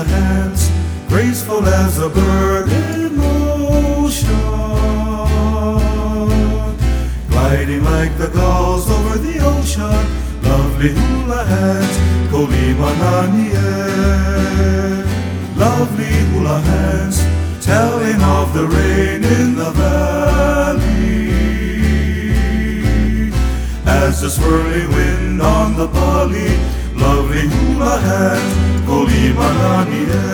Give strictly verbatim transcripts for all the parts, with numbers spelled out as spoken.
hula hands, graceful as a bird in motion, gliding like the gulls over the ocean. Lovely hula hands, Kolimananie. Lovely hula hands, telling of the rain in the valley, as the swirling wind on the pali. Lovely hula hands, Kolimananie.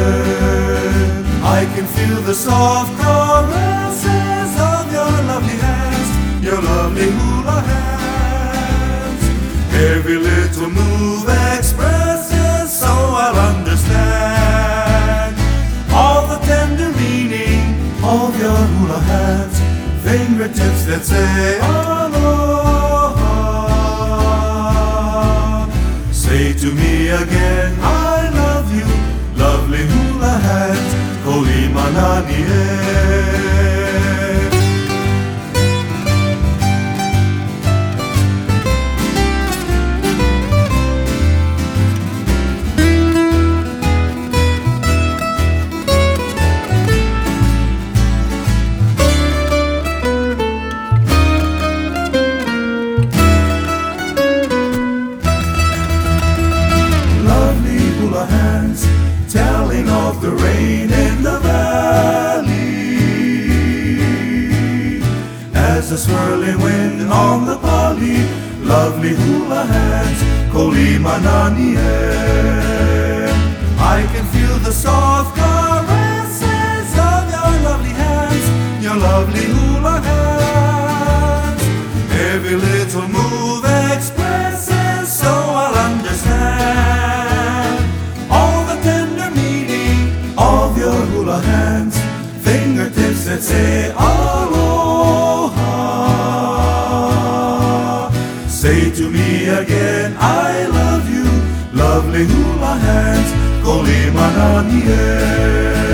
I can feel the soft caresses of your lovely hands, your lovely hula hands. Every little move expresses, so I'll understand all the tender meaning of your hula hands, fingertips that say aloha. Say to me again, I love you, lovely hula hands, Kolimananie. Hands, telling of the rain in the valley, as the swirling wind on the pali. Lovely hula hands, Kolimananie. I can feel the soft caresses of your lovely hands, your lovely hula hands. Every little move expresses, so I'll understand all the tender meaning of your hula hands, fingertips that say aloha. Say to me again, I love you, lovely hula hands, Kolimananie.